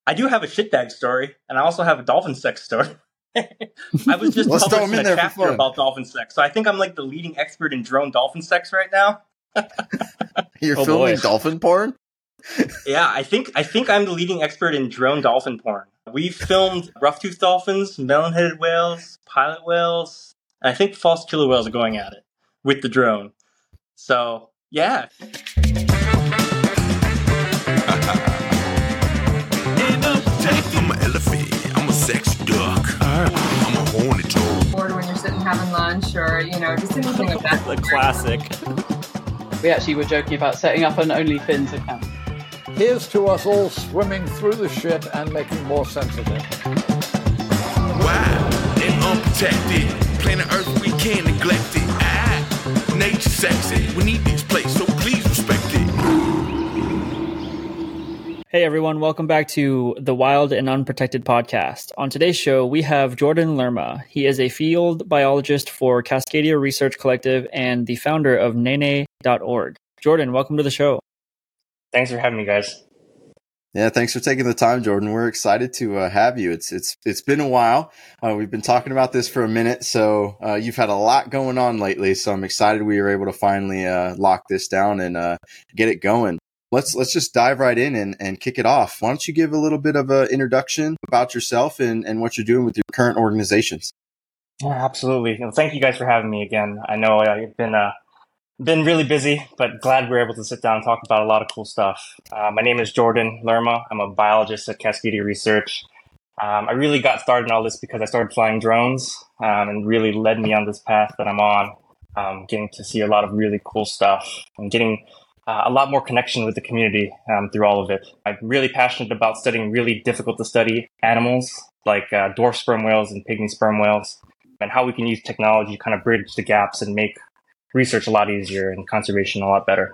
I do have a shitbag story, and I also have a dolphin sex story. I was just published in a chapter about dolphin sex, so I think I'm like the leading expert in drone dolphin sex right now. You're filming dolphin porn? Yeah, I think I'm the leading expert in drone dolphin porn. We've filmed rough-toothed dolphins, melon-headed whales, pilot whales, and I think false killer whales are going at it with the drone. So, yeah. I'm an elephant. I'm a sexy duck. I'm a hornet toad. Or when you're sitting having lunch, or just anything of that. The classic. We actually were joking about setting up an OnlyFins account. Here's to us all swimming through the shit and making more sense of it. Wild and unprotected. Planet Earth, we can't neglect it. Nature sexy. We need this place, so please respect it. Hey everyone, welcome back to the Wild and Unprotected podcast. On today's show, we have Jordan Lerma. He is a field biologist for Cascadia Research Collective and the founder of nene.org. Jordan, welcome to the show. Thanks for having me, guys. Yeah, thanks for taking the time, Jordan. We're excited to have you. It's been a while. We've been talking about this for a minute, so you've had a lot going on lately. So I'm excited we were able to finally lock this down and get it going. Let's just dive right in and kick it off. Why don't you give a little bit of an introduction about yourself and what you're doing with your current organizations? Yeah, absolutely. Well, thank you guys for having me again. I know I've been really busy, but glad we're able to sit down and talk about a lot of cool stuff. My name is Jordan Lerma. I'm a biologist at Cascadia Research. I really got started in all this because I started flying drones and really led me on this path that I'm on, getting to see a lot of really cool stuff and getting a lot more connection with the community through all of it. I'm really passionate about studying really difficult to study animals like dwarf sperm whales and pygmy sperm whales, and how we can use technology to kind of bridge the gaps and make research a lot easier and conservation a lot better.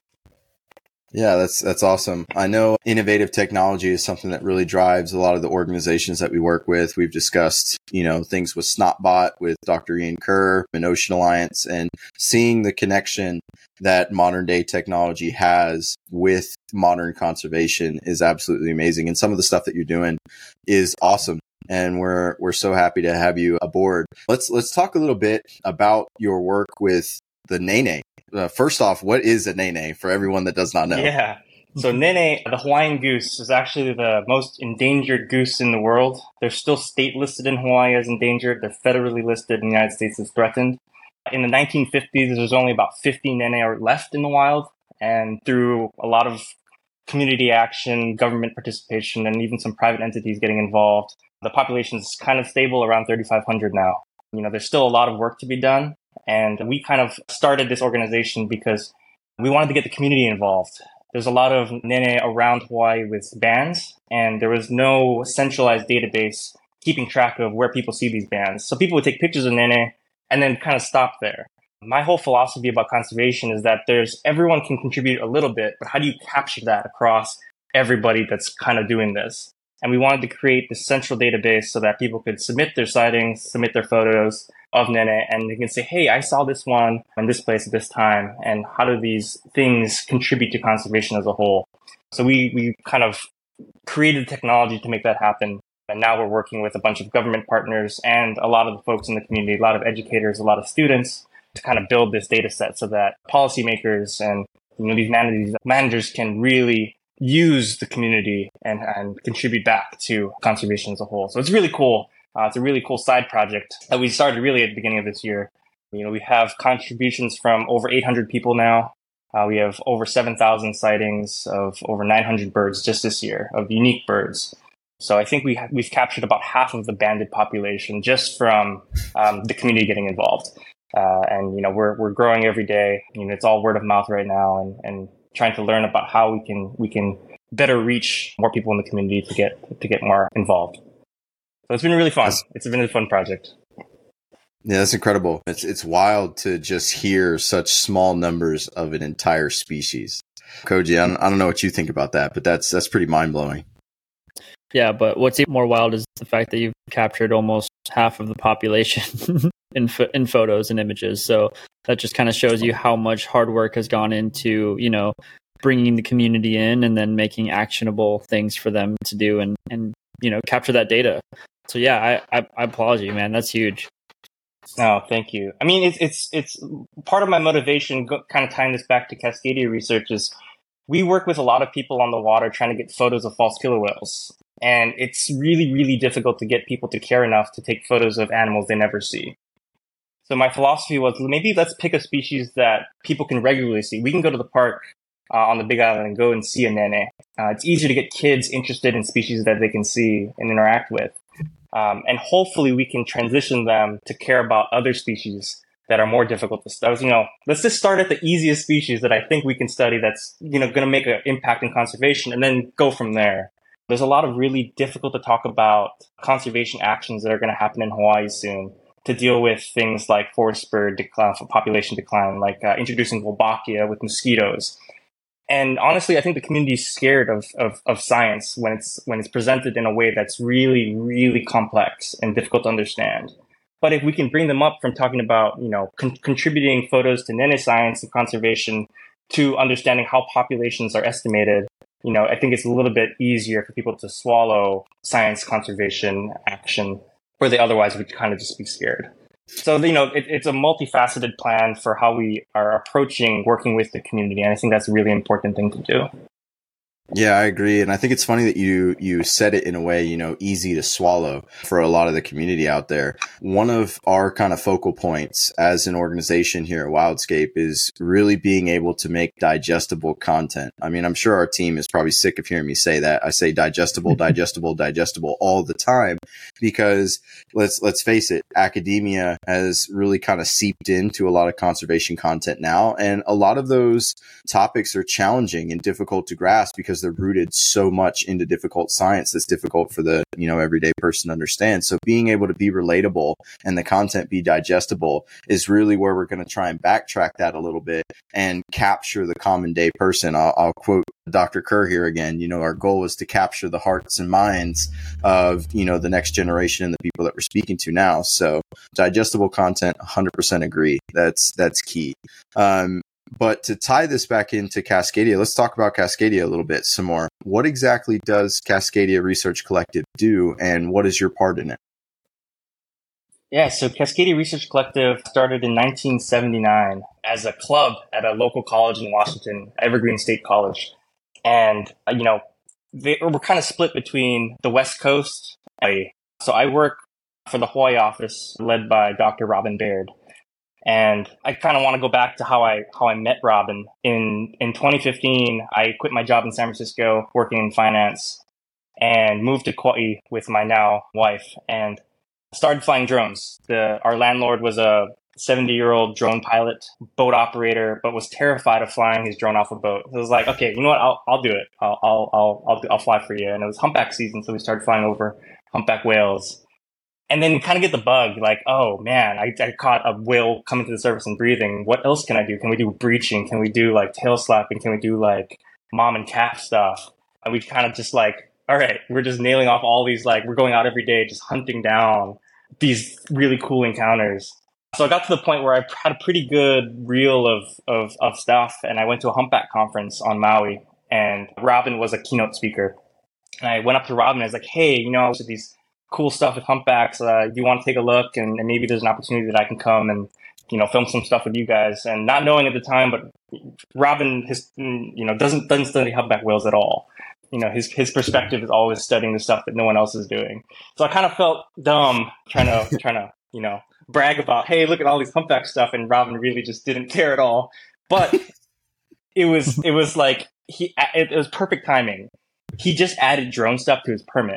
Yeah, that's awesome. I know innovative technology is something that really drives a lot of the organizations that we work with. We've discussed, things with SnotBot, with Dr. Ian Kerr and Ocean Alliance, and seeing the connection that modern day technology has with modern conservation is absolutely amazing. And some of the stuff that you're doing is awesome. And we're so happy to have you aboard. Let's talk a little bit about your work with the Nene. First off, what is a Nene for everyone that does not know? Yeah. So Nene, the Hawaiian goose, is actually the most endangered goose in the world. They're still state listed in Hawaii as endangered. They're federally listed in the United States as threatened. In the 1950s, there was only about 50 Nene left in the wild. And through a lot of community action, government participation, and even some private entities getting involved, the population is kind of stable around 3,500 now. There's still a lot of work to be done. And we kind of started this organization because we wanted to get the community involved. There's a lot of Nene around Hawaii with bands, and there was no centralized database keeping track of where people see these bands. So people would take pictures of Nene and then kind of stop there. My whole philosophy about conservation is that everyone can contribute a little bit, but how do you capture that across everybody that's kind of doing this? And we wanted to create this central database so that people could submit their sightings, submit their photos of Nene, and they can say, hey, I saw this one in this place at this time, and how do these things contribute to conservation as a whole? So we kind of created technology to make that happen. And now we're working with a bunch of government partners and a lot of the folks in the community, a lot of educators, a lot of students, to kind of build this data set so that policymakers and these managers can really use the community and contribute back to conservation as a whole. So it's really cool. It's a really cool side project that we started really at the beginning of this year. We have contributions from over 800 people now. We have over 7,000 sightings of over 900 birds just this year, of unique birds. So I think we've captured about half of the banded population just from the community getting involved. And we're growing every day. It's all word of mouth right now, and trying to learn about how we can better reach more people in the community to get more involved. So it's been really fun. It's been a fun project. Yeah, that's incredible. It's wild to just hear such small numbers of an entire species. Koji, I don't know what you think about that, but that's pretty mind blowing. Yeah, but what's even more wild is the fact that you've captured almost half of the population in photos and images. So that just kind of shows you how much hard work has gone into, bringing the community in and then making actionable things for them to do and capture that data. So yeah, I applaud you, man. That's huge. No, thank you. I mean, it's part of my motivation, kind of tying this back to Cascadia research, is we work with a lot of people on the water trying to get photos of false killer whales. And it's really, really difficult to get people to care enough to take photos of animals they never see. So my philosophy was, maybe let's pick a species that people can regularly see. We can go to the park on the Big Island and go and see a nene. It's easier to get kids interested in species that they can see and interact with. And hopefully we can transition them to care about other species that are more difficult to study. Let's just start at the easiest species that I think we can study that's, going to make an impact in conservation and then go from there. There's a lot of really difficult to talk about conservation actions that are going to happen in Hawaii soon to deal with things like forest bird decline, population decline, like introducing Wolbachia with mosquitoes. And honestly, I think the community is scared of science when it's presented in a way that's really, really complex and difficult to understand. But if we can bring them up from talking about, contributing photos to nene science and conservation to understanding how populations are estimated, I think it's a little bit easier for people to swallow science conservation action where they otherwise would kind of just be scared. So, it's a multifaceted plan for how we are approaching working with the community. And I think that's a really important thing to do. Yeah, I agree. And I think it's funny that you said it in a way, easy to swallow for a lot of the community out there. One of our kind of focal points as an organization here at Wildscape is really being able to make digestible content. I mean, I'm sure our team is probably sick of hearing me say that. I say digestible all the time because let's face it, academia has really kind of seeped into a lot of conservation content now. And a lot of those topics are challenging and difficult to grasp because they're rooted so much into difficult science that's difficult for the, everyday person to understand. So being able to be relatable and the content be digestible is really where we're going to try and backtrack that a little bit and capture the common day person. I'll quote Dr. Kerr here again. Our goal is to capture the hearts and minds of, the next generation and the people that we're speaking to now. So digestible content, 100% agree. That's key. But to tie this back into Cascadia, let's talk about Cascadia a little bit some more. What exactly does Cascadia Research Collective do, and what is your part in it? Yeah, so Cascadia Research Collective started in 1979 as a club at a local college in Washington, Evergreen State College. And, they were kind of split between the West Coast. So I work for the Hawaii office led by Dr. Robin Baird. And I kind of want to go back to how I met Robin. In 2015, I quit my job in San Francisco working in finance and moved to Kauai with my now wife and started flying drones. Our landlord was a 70-year-old drone pilot, boat operator, but was terrified of flying his drone off a boat. So I was like, okay, you know what? I'll do it. I'll fly for you. And it was humpback season, so we started flying over humpback whales. And then you kind of get the bug, like, oh man, I caught a whale coming to the surface and breathing. What else can I do? Can we do breaching? Can we do like tail slapping? Can we do like mom and calf stuff? And we kind of just like, all right, we're just nailing off all these, like, we're going out every day, just hunting down these really cool encounters. So I got to the point where I had a pretty good reel of stuff. And I went to a humpback conference on Maui and Robin was a keynote speaker. And I went up to Robin and I was like, hey, I was with these cool stuff with humpbacks. Do you want to take a look? And maybe there's an opportunity that I can come and, film some stuff with you guys. And not knowing at the time, but Robin doesn't study humpback whales at all. His perspective is always studying the stuff that no one else is doing. So I kind of felt dumb trying to, brag about, hey, look at all these humpback stuff. And Robin really just didn't care at all. But it was like, it was perfect timing. He just added drone stuff to his permit.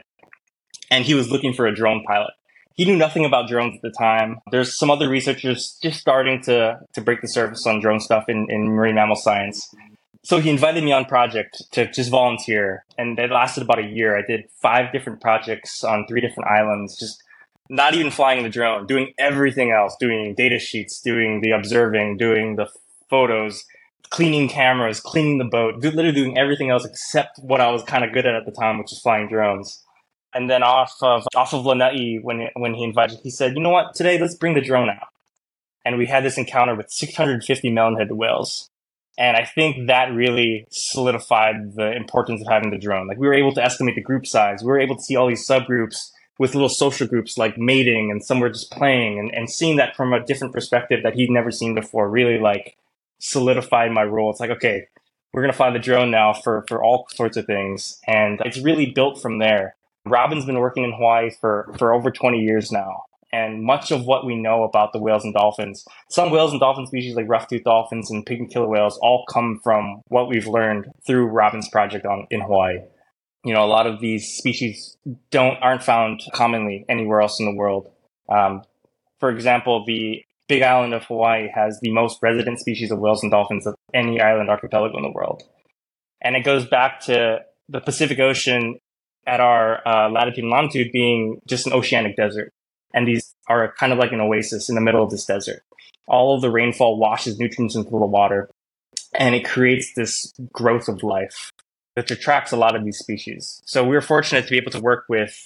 And he was looking for a drone pilot. He knew nothing about drones at the time. There's some other researchers just starting to break the surface on drone stuff in marine mammal science. So he invited me on project to just volunteer. And it lasted about a year. I did 5 different projects on 3 different islands, just not even flying the drone, doing everything else, doing data sheets, doing the observing, doing the photos, cleaning cameras, cleaning the boat, literally doing everything else except what I was kind of good at the time, which is flying drones. And then off of Lanai, when he invited, he said, you know what, today let's bring the drone out. And we had this encounter with 650 melon-headed whales. And I think that really solidified the importance of having the drone. Like we were able to estimate the group size. We were able to see all these subgroups with little social groups like mating, and some were just playing, and seeing that from a different perspective that he'd never seen before really like solidified my role. It's like, okay, we're going to fly the drone now for all sorts of things. And it's really built from there. Robin's been working in Hawaii for over 20 years now. And much of what we know about the whales and dolphins, some whales and dolphin species like rough-toothed dolphins and pygmy killer whales all come from what we've learned through Robin's project in Hawaii. You know, a lot of these species aren't found commonly anywhere else in the world. For example, the Big Island of Hawaii has the most resident species of whales and dolphins of any island archipelago in the world. And it goes back to the Pacific Ocean at our latitude and longitude being just an oceanic desert. And these are kind of like an oasis in the middle of this desert. All of the rainfall washes nutrients into the water, and it creates this growth of life that attracts a lot of these species. So we were fortunate to be able to work with,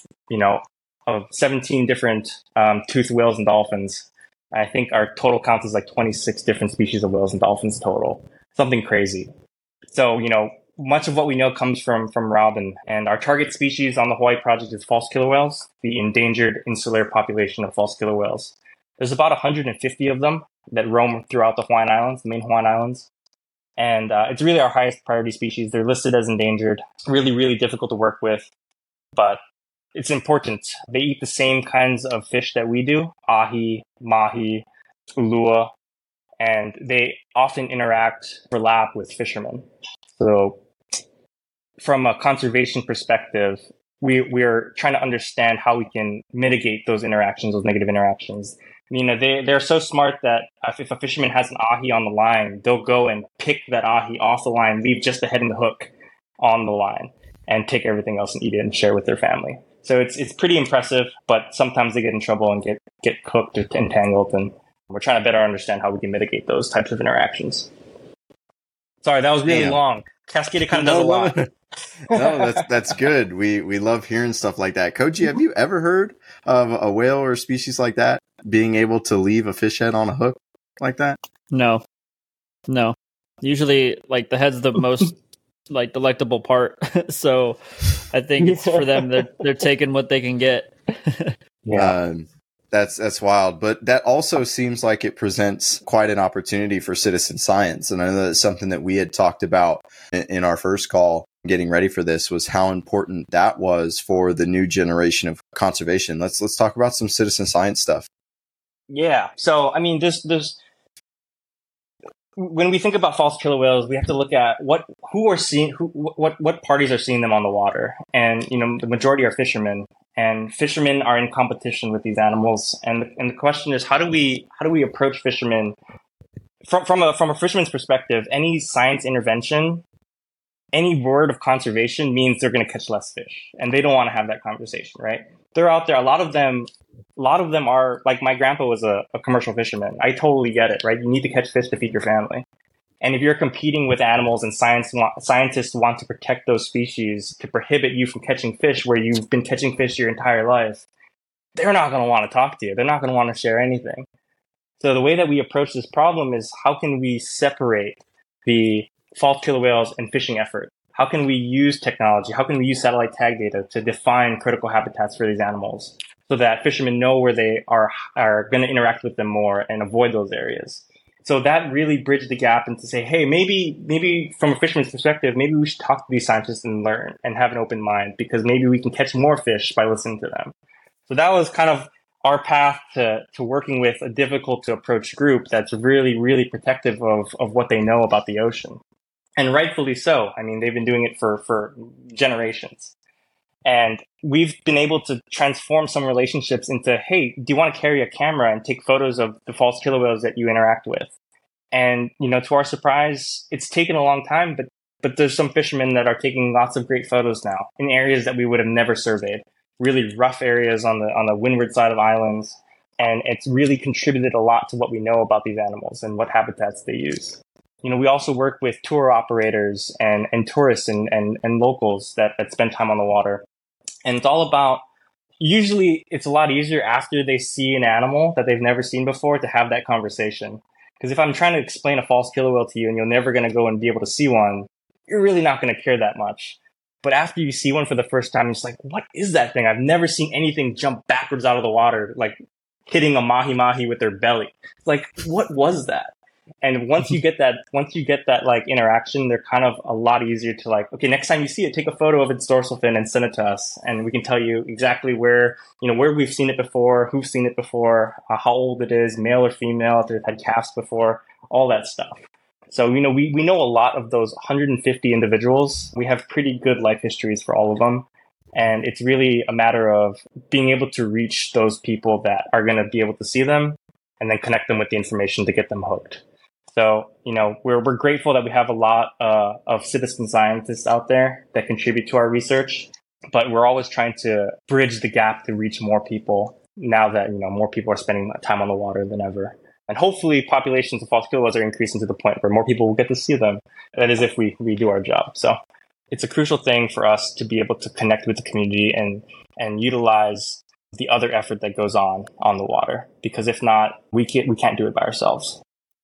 17 different toothed whales and dolphins. I think our total count is like 26 different species of whales and dolphins total. Something crazy. So, much of what we know comes from Robin, and our target species on the Hawaii project is false killer whales, the endangered insular population of false killer whales. There's about 150 of them that roam throughout the Hawaiian Islands, the main Hawaiian Islands. And it's really our highest priority species. They're listed as endangered, really, really difficult to work with, but it's important. They eat the same kinds of fish that we do, ahi, mahi, ulua, and they often overlap with fishermen. So from a conservation perspective, we're trying to understand how we can mitigate those interactions, those negative interactions. They're so smart that if a fisherman has an ahi on the line, they'll go and pick that ahi off the line, leave just the head and the hook on the line, and take everything else and eat it and share with their family. So it's pretty impressive, but sometimes they get in trouble and get cooked or entangled, and we're trying to better understand how we can mitigate those types of interactions. Sorry, that was really long. Cascadia kind of does a lot. No, that's good. We love hearing stuff like that. Koji, have you ever heard of a whale or a species like that being able to leave a fish head on a hook like that? No. Usually, like, the head's the most like delectable part. So I think it's for them. They're taking what they can get. Yeah. That's wild, but that also seems like it presents quite an opportunity for citizen science. And I know that's something that we had talked about in our first call getting ready for this, was how important that was for the new generation of conservation. Let's talk about some citizen science stuff. Yeah. So, I mean, there's when we think about false killer whales, we have to look at what parties are seeing them on the water. And, the majority are fishermen. And fishermen are in competition with these animals, and the question is, how do we approach fishermen from a fisherman's perspective? Any science intervention, any word of conservation means they're going to catch less fish, and they don't want to have that conversation, right? They're out there. A lot of them are like, my grandpa was a commercial fisherman. I totally get it, right? You need to catch fish to feed your family. And if you're competing with animals and scientists want to protect those species to prohibit you from catching fish where you've been catching fish your entire life, they're not going to want to talk to you. They're not going to want to share anything. So the way that we approach this problem is, how can we separate the false killer whales and fishing effort? How can we use technology? How can we use satellite tag data to define critical habitats for these animals so that fishermen know where they are going to interact with them more and avoid those areas? So that really bridged the gap into say, hey, maybe from a fisherman's perspective, maybe we should talk to these scientists and learn and have an open mind, because maybe we can catch more fish by listening to them. So that was kind of our path to working with a difficult to approach group that's really, really protective of what they know about the ocean. And rightfully so. I mean, they've been doing it for generations. And we've been able to transform some relationships into, hey, do you want to carry a camera and take photos of the false killer whales that you interact with? And, to our surprise, it's taken a long time, but there's some fishermen that are taking lots of great photos now in areas that we would have never surveyed, really rough areas on the windward side of islands. And it's really contributed a lot to what we know about these animals and what habitats they use. We also work with tour operators and tourists and locals that spend time on the water. And it's all about, usually it's a lot easier after they see an animal that they've never seen before to have that conversation. Because if I'm trying to explain a false killer whale to you and you're never going to go and be able to see one, you're really not going to care that much. But after you see one for the first time, it's like, what is that thing? I've never seen anything jump backwards out of the water, like hitting a mahi-mahi with their belly. Like, what was that? And once you get that like interaction, they're kind of a lot easier to like, okay, next time you see it, take a photo of its dorsal fin and send it to us. And we can tell you exactly where we've seen it before, who's seen it before, how old it is, male or female, if they've had calves before, all that stuff. So, we know a lot of those 150 individuals. We have pretty good life histories for all of them. And it's really a matter of being able to reach those people that are going to be able to see them and then connect them with the information to get them hooked. So, we're grateful that we have a lot of citizen scientists out there that contribute to our research, but we're always trying to bridge the gap to reach more people now that, more people are spending time on the water than ever. And hopefully populations of false killer whales are increasing to the point where more people will get to see them. That is if we do our job. So it's a crucial thing for us to be able to connect with the community and utilize the other effort that goes on the water. Because if not, we can't do it by ourselves.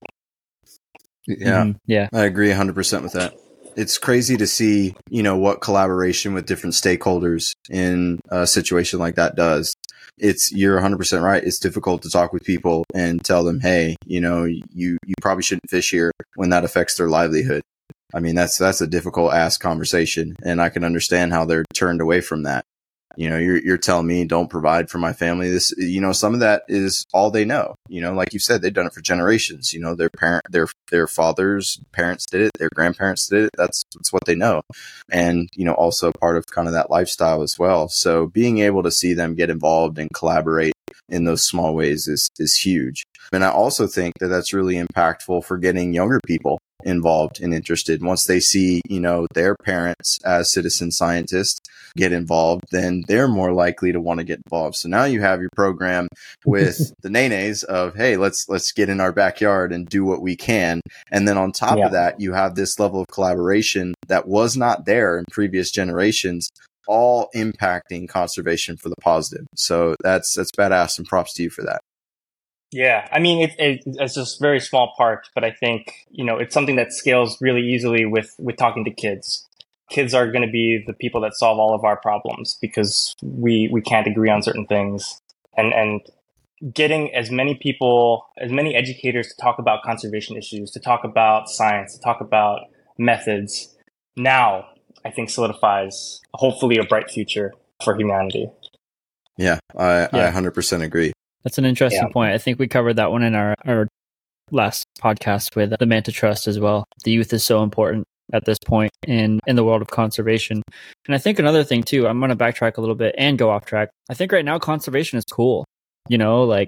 Yeah. Yeah. I agree 100% with that. It's crazy to see, what collaboration with different stakeholders in a situation like that does. You're 100% right. It's difficult to talk with people and tell them, hey, you probably shouldn't fish here when that affects their livelihood. I mean, that's a difficult ass conversation, and I can understand how they're turned away from that. You're telling me don't provide for my family. This, some of that is all they know. Like you said, they've done it for generations. Their fathers' parents did it. Their grandparents did it. That's what they know. And, also part of kind of that lifestyle as well. So being able to see them get involved and collaborate in those small ways is huge. And I also think that that's really impactful for getting younger people involved and interested. Once they see, their parents as citizen scientists get involved, then they're more likely to want to get involved. So now you have your program with the Nenes of, hey, let's get in our backyard and do what we can. And then on top of that, you have this level of collaboration that was not there in previous generations, all impacting conservation for the positive. So that's badass, and props to you for that. Yeah, I mean, it's just a very small part, but I think, it's something that scales really easily with talking to kids. Kids are going to be the people that solve all of our problems because we can't agree on certain things. And getting as many educators to talk about conservation issues, to talk about science, to talk about methods, now I think solidifies hopefully a bright future for humanity. Yeah, I 100% agree. That's an interesting point. I think we covered that one in our last podcast with the Manta Trust as well. The youth is so important at this point in the world of conservation. And I think another thing too, I'm going to backtrack a little bit and go off track. I think right now conservation is cool. Like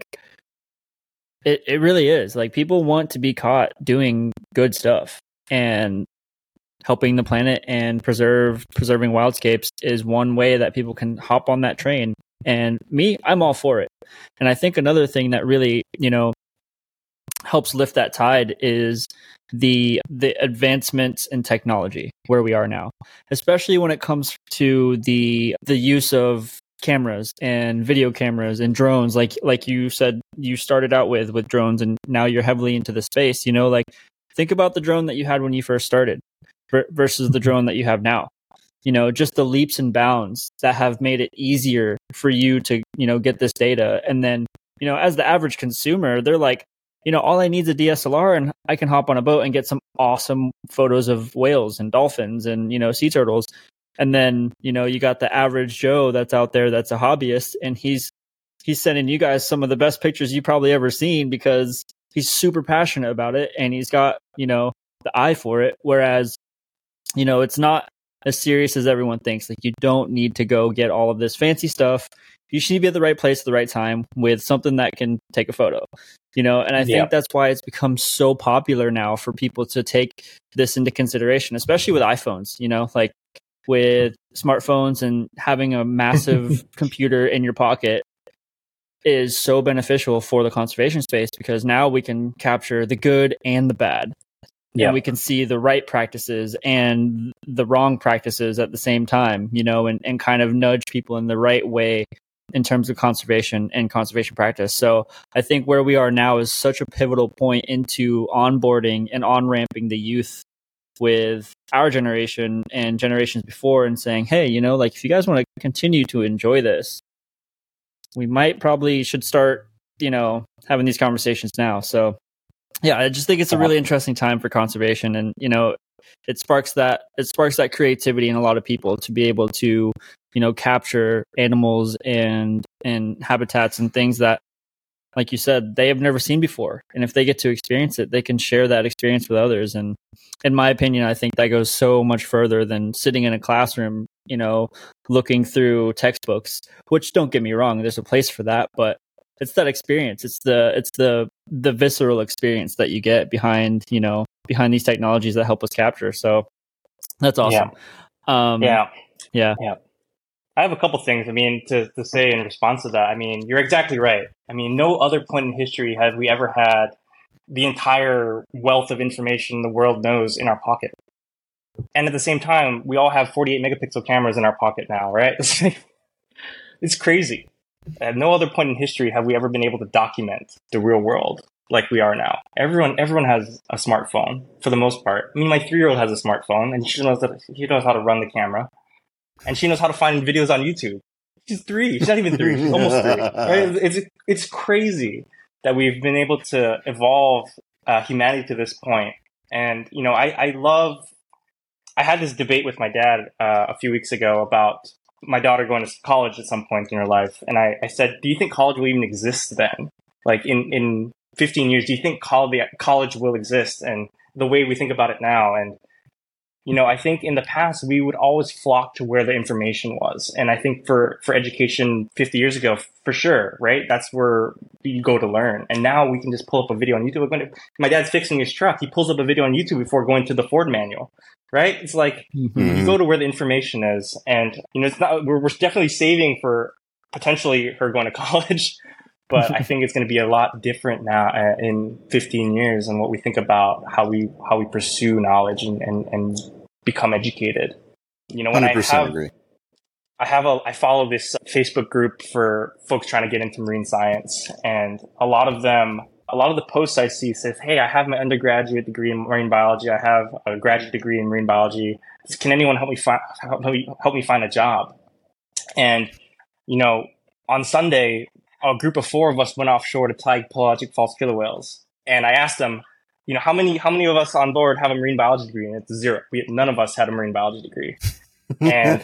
it really is. Like people want to be caught doing good stuff, and helping the planet and preserving wildscapes is one way that people can hop on that train. And I'm all for it. And I think another thing that really, helps lift that tide is the advancements in technology where we are now, especially when it comes to the use of cameras and video cameras and drones. Like you said, you started out with drones, and now you're heavily into the space. Think about the drone that you had when you first started versus the drone that you have now. Just the leaps and bounds that have made it easier for you to, get this data. And then, as the average consumer, they're like, all I need is a DSLR and I can hop on a boat and get some awesome photos of whales and dolphins and, sea turtles. And then, you got the average Joe that's out there that's a hobbyist, and he's sending you guys some of the best pictures you've probably ever seen because he's super passionate about it and he's got, the eye for it. Whereas, it's not as serious as everyone thinks. Like, you don't need to go get all of this fancy stuff. You should be at the right place at the right time with something that can take a photo, and I think that's why it's become so popular now for people to take this into consideration, especially with iPhones, like with smartphones, and having a massive computer in your pocket is so beneficial for the conservation space, because now we can capture the good and the bad. And we can see the right practices and the wrong practices at the same time, and kind of nudge people in the right way in terms of conservation and conservation practice. So I think where we are now is such a pivotal point into onboarding and on-ramping the youth with our generation and generations before, and saying, hey, you know, like, if you guys want to continue to enjoy this, we probably should start, you know, having these conversations now. So yeah, I just think it's a really interesting time for conservation, and, you know, it sparks that creativity in a lot of people to be able to, you know, capture animals and habitats and things that, like you said, they have never seen before. And if they get to experience it, they can share that experience with others. And in my opinion, I think that goes so much further than sitting in a classroom, you know, looking through textbooks, which, don't get me wrong, there's a place for that, but it's that experience. It's the visceral experience that you get behind these technologies that help us capture. So that's awesome. Yeah. I have a couple things, I mean, to say in response to that. I mean, you're exactly right. I mean, no other point in history have we ever had the entire wealth of information the world knows in our pocket. And at the same time, we all have 48 megapixel cameras in our pocket now, right? It's crazy. At no other point in history have we ever been able to document the real world like we are now. Everyone has a smartphone for the most part. I mean, my 3-year-old has a smartphone, and she knows how to run the camera. And she knows how to find videos on YouTube. She's 3. She's not even 3. She's almost 3. Right? It's crazy that we've been able to evolve humanity to this point. And, you know, I had this debate with my dad a few weeks ago about my daughter going to college at some point in her life. And I said, do you think college will even exist then? Like in 15 years, do you think college will exist? And the way we think about it now. And, you know, I think in the past, we would always flock to where the information was. And I think for education 50 years ago, for sure, right? That's where you go to learn. And now we can just pull up a video on YouTube. My dad's fixing his truck. He pulls up a video on YouTube before going to the Ford manual, right? It's like you go to where the information is. And, you know, it's not, we're definitely saving for potentially her going to college. But I think it's going to be a lot different now in 15 years and what we think about how we pursue knowledge and become educated. You know, when 100% agree. I follow this Facebook group for folks trying to get into marine science, and a lot of the posts I see says, "Hey, I have my undergraduate degree in marine biology. I have a graduate degree in marine biology. Can anyone help me find a job?" And, you know, on Sunday, a group of 4 of us went offshore to tag pelagic false killer whales. And I asked them, you know, how many of us on board have a marine biology degree? And it's 0. None of us had a marine biology degree. And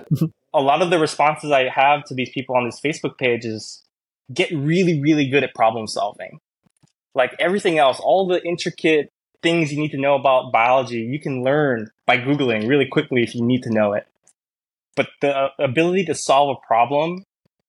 a lot of the responses I have to these people on this Facebook page is get really, really good at problem solving. Like everything else, all the intricate things you need to know about biology, you can learn by Googling really quickly if you need to know it. But the ability to solve a problem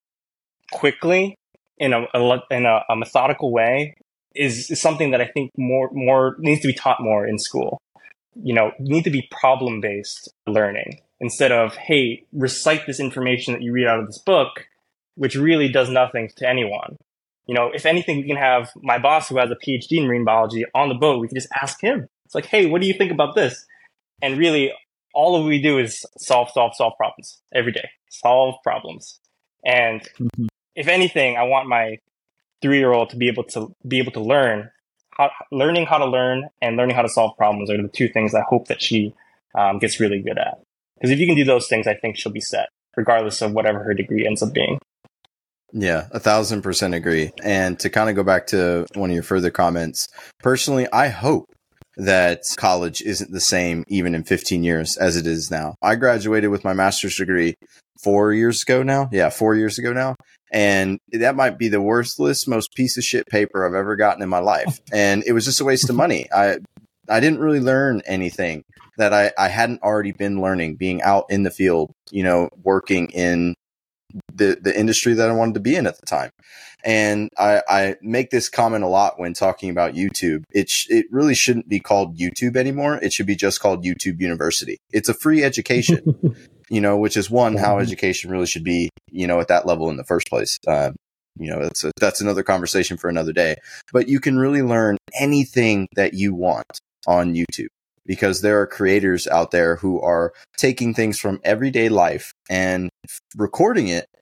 quickly in a methodical way is something that I think more needs to be taught more in school. You know, you need to be problem-based learning instead of, hey, recite this information that you read out of this book, which really does nothing to anyone. You know, if anything, we can have my boss who has a PhD in marine biology on the boat. We can just ask him. It's like, hey, what do you think about this? And really, all we do is solve problems every day. Solve problems. And if anything, I want my 3-year-old to be able to learn learning how to learn and learning how to solve problems are the 2 things I hope that she gets really good at. Because if you can do those things, I think she'll be set, regardless of whatever her degree ends up being. Yeah, 1,000% agree. And to kind of go back to one of your further comments, personally, I hope that college isn't the same even in 15 years as it is now. I graduated with my master's degree 4 years ago now. Yeah, 4 years ago now. And that might be the worstless, most piece of shit paper I've ever gotten in my life. And it was just a waste of money. I didn't really learn anything that I hadn't already been learning, being out in the field, you know, working in the industry that I wanted to be in at the time. And I make this comment a lot when talking about YouTube. It really shouldn't be called YouTube anymore. It should be just called YouTube University. It's a free education, you know, which is how education really should be, you know, at that level in the first place. You know, that's another conversation for another day, but you can really learn anything that you want on YouTube because there are creators out there who are taking things from everyday life and recording it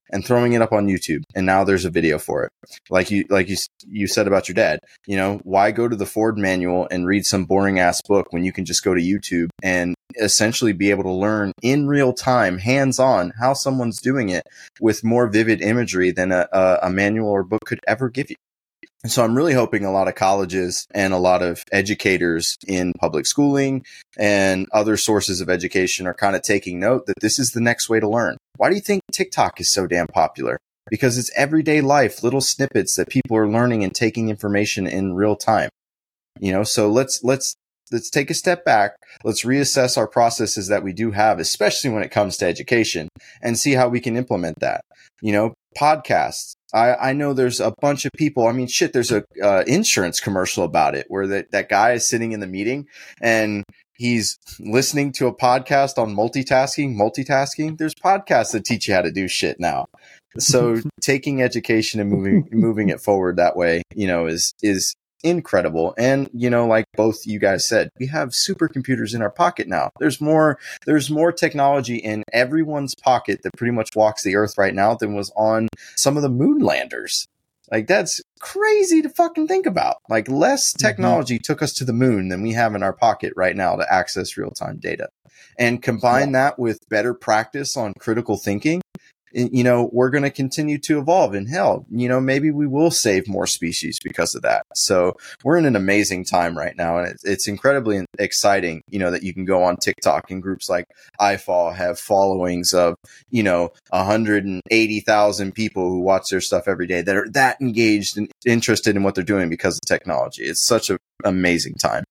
and throwing it up on YouTube. And now there's a video for it. Like you said about your dad, you know, why go to the Ford manual and read some boring ass book when you can just go to YouTube and essentially be able to learn in real time, hands on, how someone's doing it with more vivid imagery than a manual or book could ever give you. So I'm really hoping a lot of colleges and a lot of educators in public schooling and other sources of education are kind of taking note that this is the next way to learn. Why do you think TikTok is so damn popular? Because it's everyday life, little snippets that people are learning and taking information in real time. You know, so let's take a step back. Let's reassess our processes that we do have, especially when it comes to education, and see how we can implement that. You know, podcasts. I know there's a bunch of people. I mean, shit, there's a insurance commercial about it where that guy is sitting in the meeting and he's listening to a podcast on multitasking. There's podcasts that teach you how to do shit now. So taking education and moving it forward that way, you know, is incredible. And, you know, like both you guys said, we have supercomputers in our pocket now. There's more technology in everyone's pocket that pretty much walks the earth right now than was on some of the moon landers. Like, that's crazy to fucking think about. Like, less technology took us to the moon than we have in our pocket right now to access real-time data. And combine that with better practice on critical thinking, you know, we're going to continue to evolve. And hell, you know, maybe we will save more species because of that. So we're in an amazing time right now. And it's incredibly exciting, you know, that you can go on TikTok and groups like iFall have followings of, you know, 180,000 people who watch their stuff every day that are that engaged and interested in what they're doing because of technology. It's such an amazing time.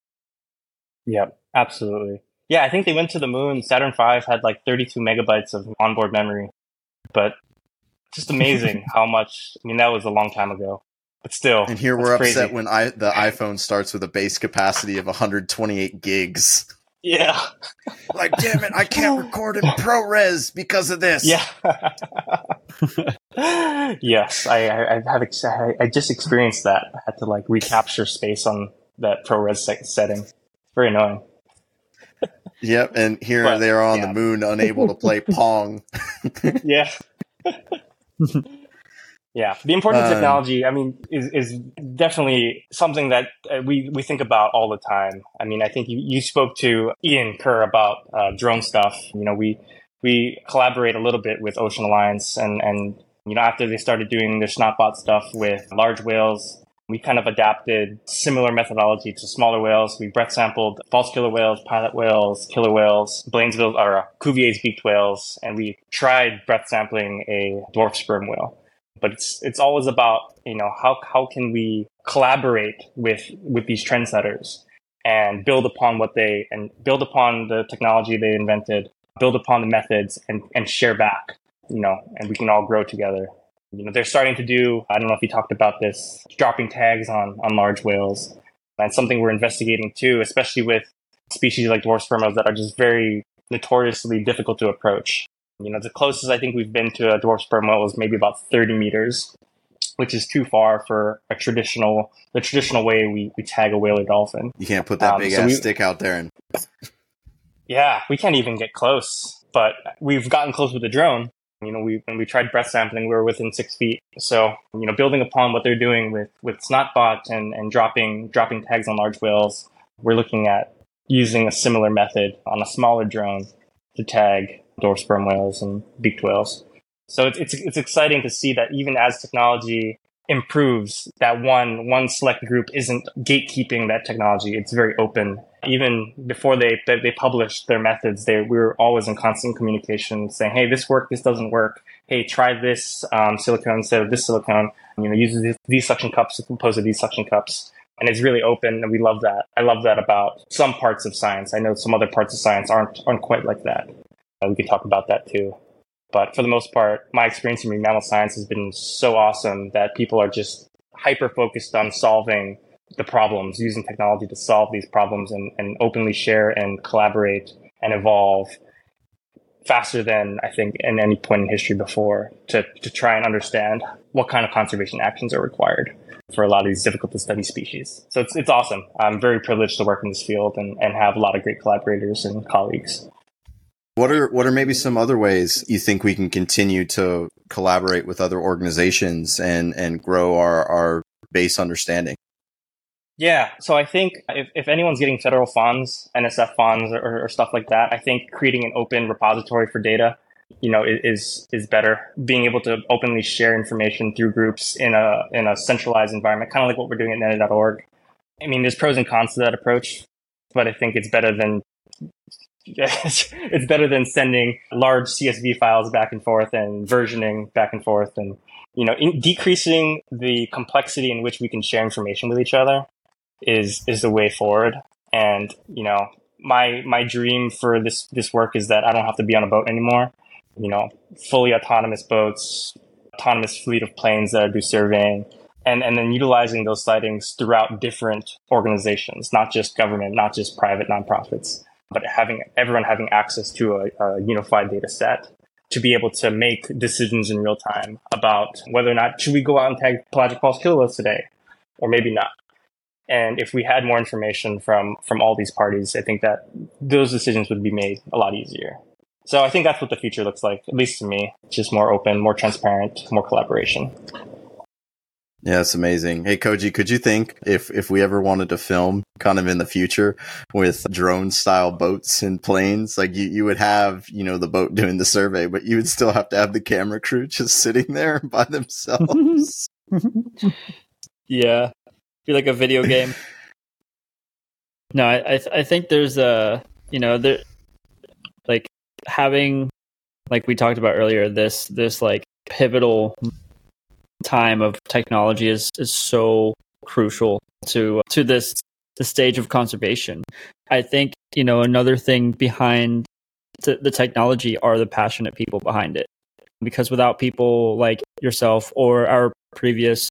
Yep, absolutely. Yeah, I think they went to the moon. Saturn V had like 32 megabytes of onboard memory. But just amazing how much. I mean, that was a long time ago, but still. And here we're crazy. upset when the iPhone starts with a base capacity of 128 gigs. Yeah. Like, damn it, I can't record in ProRes because of this. Yeah. Yes, I just experienced that. I had to like recapture space on that ProRes setting. It's very annoying. Yep, and here they are on the moon, unable to play Pong. Yeah. Yeah, the importance of technology, I mean, is definitely something that we think about all the time. I mean, I think you spoke to Ian Kerr about drone stuff. You know, we collaborate a little bit with Ocean Alliance, and you know, after they started doing their Snotbot stuff with large whales, we kind of adapted similar methodology to smaller whales. We breath sampled false killer whales, pilot whales, killer whales, Blainesville or Cuvier's beaked whales, and we tried breath sampling a dwarf sperm whale. But it's always about, you know, how can we collaborate with these trendsetters and build upon build upon the technology they invented, build upon the methods and share back, you know, and we can all grow together. You know, they're starting to do, I don't know if you talked about this, dropping tags on large whales. And something we're investigating too, especially with species like dwarf sperm whales that are just very notoriously difficult to approach. You know, the closest I think we've been to a dwarf sperm whale is maybe about 30 meters, which is too far for the traditional way we tag a whale or dolphin. You can't put that big ass stick out there and... Yeah, we can't even get close, but we've gotten close with the drone. You know, when we tried breath sampling, we were within 6 feet. So, you know, building upon what they're doing with Snotbot and dropping tags on large whales, we're looking at using a similar method on a smaller drone to tag dwarf sperm whales and beaked whales. So it's exciting to see that even as technology improves, that one select group isn't gatekeeping that technology. It's very open. Even before they published their methods, we were always in constant communication saying, hey, this worked, this doesn't work. Hey, try this silicone instead of this silicone. You know, use these suction cups as opposed to these suction cups. And it's really open, and we love that. I love that about some parts of science. I know some other parts of science aren't quite like that. We can talk about that too. But for the most part, my experience in marine mammal science has been so awesome that people are just hyper-focused on solving the problems, using technology to solve these problems and openly share and collaborate and evolve faster than I think in any point in history before to try and understand what kind of conservation actions are required for a lot of these difficult to study species. So it's awesome. I'm very privileged to work in this field and have a lot of great collaborators and colleagues. What are maybe some other ways you think we can continue to collaborate with other organizations and grow our base understanding? Yeah, so I think if anyone's getting federal funds, NSF funds or stuff like that, I think creating an open repository for data, is better. Being able to openly share information through groups in a centralized environment, kind of like what we're doing at neta.org. I mean, there's pros and cons to that approach, but I think it's better than sending large CSV files back and forth and versioning back and forth, and decreasing the complexity in which we can share information with each other is the way forward. And my dream for this work is that I don't have to be on a boat anymore. Fully autonomous boats, autonomous fleet of planes that do surveying, and then utilizing those sightings throughout different organizations, not just government, not just private nonprofits, but everyone having access to a unified data set to be able to make decisions in real time about whether or not should we go out and tag pelagic false killer whales today, or maybe not. And if we had more information from all these parties, I think that those decisions would be made a lot easier. So I think that's what the future looks like, at least to me. It's just more open, more transparent, more collaboration. Yeah, it's amazing. Hey, Koji, could you think if we ever wanted to film kind of in the future with drone style boats and planes, like you would have, the boat doing the survey, but you would still have to have the camera crew just sitting there by themselves? Yeah. Be like a video game. No, I think there's like having, like we talked about earlier, this like pivotal time of technology is so crucial to the stage of conservation. I think another thing behind the technology are the passionate people behind it, because without people like yourself or our previous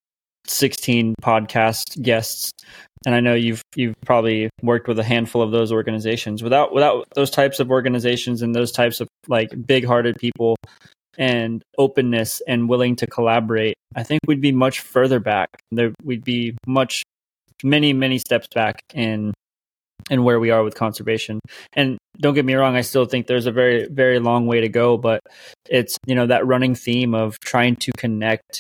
16 podcast guests, and I know you've probably worked with a handful of those organizations, without those types of organizations and those types of like big-hearted people and openness and willing to collaborate, I think we'd be much further back. We'd be many steps back in where we are with conservation. And don't get me wrong, I still think there's a very, very long way to go, but it's, that running theme of trying to connect,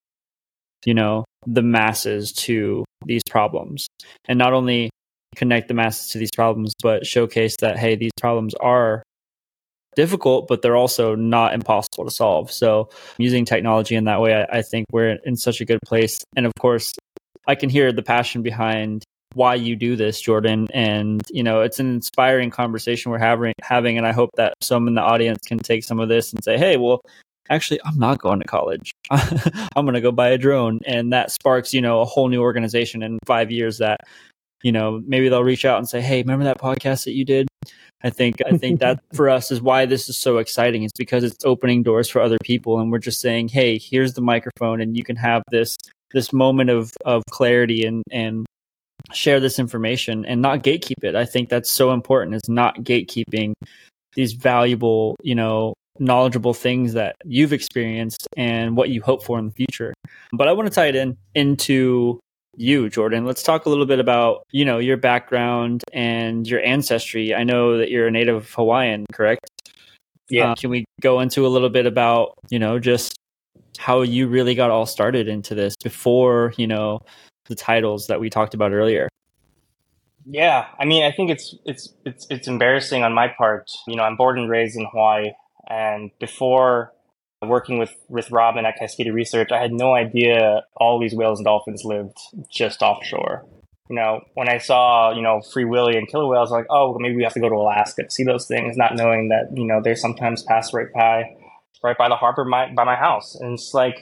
the masses to these problems, and not only connect the masses to these problems, but showcase that, hey, these problems are difficult, but they're also not impossible to solve. So using technology in that way, I think we're in such a good place. And of course, I can hear the passion behind why you do this, Jordan. And, it's an inspiring conversation we're having. And I hope that some in the audience can take some of this and say, hey, well, actually, I'm not going to college. I'm going to go buy a drone. And that sparks, a whole new organization in 5 years that, maybe they'll reach out and say, hey, remember that podcast that you did? I think that for us is why this is so exciting. It's because it's opening doors for other people. And we're just saying, hey, here's the microphone and you can have this moment of clarity and share this information and not gatekeep it. I think that's so important, is not gatekeeping these valuable, knowledgeable things that you've experienced and what you hope for in the future. But I want to tie it into you, Jordan. Let's talk a little bit about, your background and your ancestry. I know that you're a native Hawaiian, correct? Yeah. Can we go into a little bit about, just how you really got all started into this before, the titles that we talked about earlier? Yeah. I mean, I think it's embarrassing on my part. I'm born and raised in Hawaii, and before working with Robin at Cascadia Research, I had no idea all these whales and dolphins lived just offshore. When I saw, Free Willy and killer whales, I was like, oh, maybe we have to go to Alaska to see those things, not knowing that, they sometimes pass right by the harbor by my house. And it's like,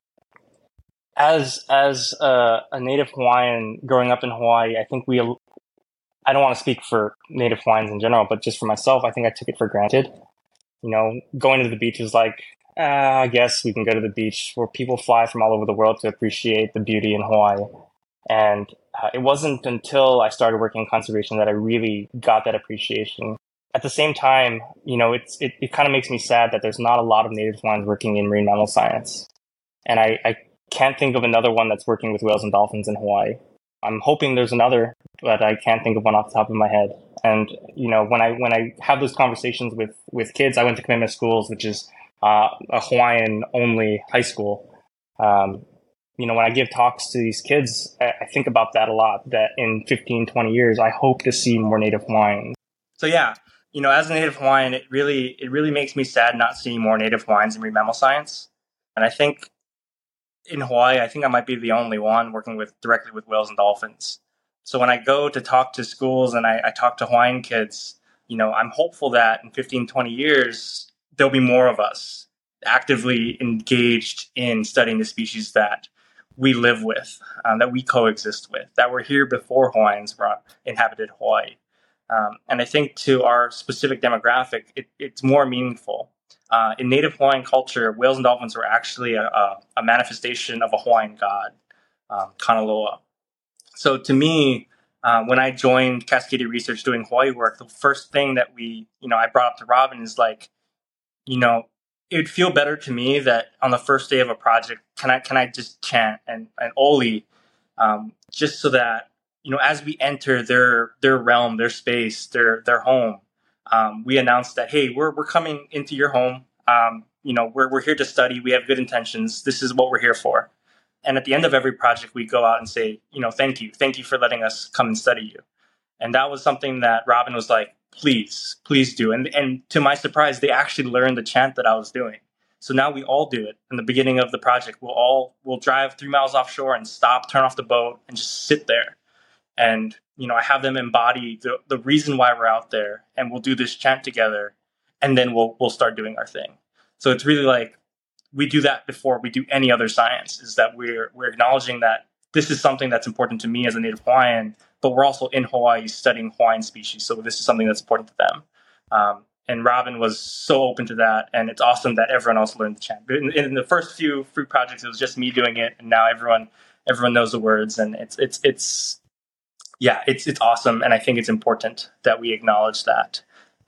as a native Hawaiian growing up in Hawaii, I think I don't want to speak for native Hawaiians in general, but just for myself, I think I took it for granted. Going to the beach was like, I guess we can go to the beach, where people fly from all over the world to appreciate the beauty in Hawaii. And it wasn't until I started working in conservation that I really got that appreciation. At the same time, it kind of makes me sad that there's not a lot of native Hawaiians working in marine mammal science. And I can't think of another one that's working with whales and dolphins in Hawaii. I'm hoping there's another, but I can't think of one off the top of my head. And, when I have those conversations with kids, I went to Kamehameha Schools, which is a Hawaiian only high school. When I give talks to these kids, I think about that a lot, that in 15, 20 years, I hope to see more Native Hawaiians. So yeah, as a Native Hawaiian, it really makes me sad not seeing more Native Hawaiians in marine mammal science. And I think in Hawaii, I think I might be the only one working directly with whales and dolphins. So when I go to talk to schools and I talk to Hawaiian kids, I'm hopeful that in 15, 20 years, there'll be more of us actively engaged in studying the species that we live with, that we coexist with, that were here before Hawaiians inhabited Hawaii. And I think to our specific demographic, it's more meaningful. In Native Hawaiian culture, whales and dolphins were actually a manifestation of a Hawaiian god, Kanaloa. So to me, when I joined Cascadia Research doing Hawaii work, the first thing that I brought up to Robin is like, it would feel better to me that on the first day of a project, can I just chant and Oli, just so that, as we enter their realm, their space, their home, we announce that, hey, we're coming into your home. We're here to study. We have good intentions. This is what we're here for. And at the end of every project, we go out and say, thank you for letting us come and study you. And that was something that Robin was like, please do. And to my surprise, they actually learned the chant that I was doing. So now we all do it. In the beginning of the project, we'll drive 3 miles offshore and stop, turn off the boat, and just sit there. And, I have them embody the reason why we're out there, and we'll do this chant together, and then we'll start doing our thing. So it's really like, we do that before we do any other science, is that we're acknowledging that this is something that's important to me as a Native Hawaiian, but we're also in Hawaii studying Hawaiian species. So this is something that's important to them. And Robin was so open to that. And it's awesome that everyone else learned the chant. In the first few fruit projects, it was just me doing it. And now everyone knows the words, and it's awesome. And I think it's important that we acknowledge that.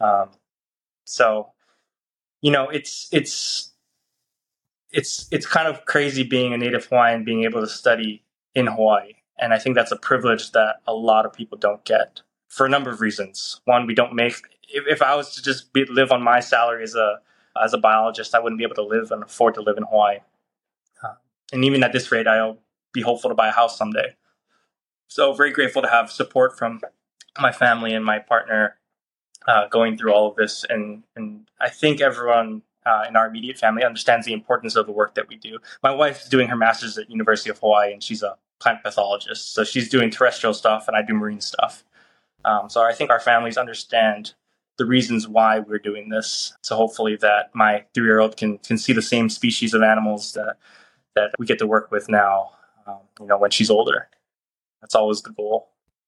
It's kind of crazy being a Native Hawaiian, being able to study in Hawaii. And I think that's a privilege that a lot of people don't get for a number of reasons. One, we don't make, if I was to just live on my salary as a biologist, I wouldn't be able to live and afford to live in Hawaii. And even at this rate, I'll be hopeful to buy a house someday. So very grateful to have support from my family and my partner going through all of this. And I think everyone in our immediate family understands the importance of the work that we do. My wife's doing her master's at University of Hawaii, and she's a plant pathologist. So she's doing terrestrial stuff, and I do marine stuff. So I think our families understand the reasons why we're doing this. So hopefully that my 3-year-old can see the same species of animals that we get to work with now, when she's older. That's always the goal.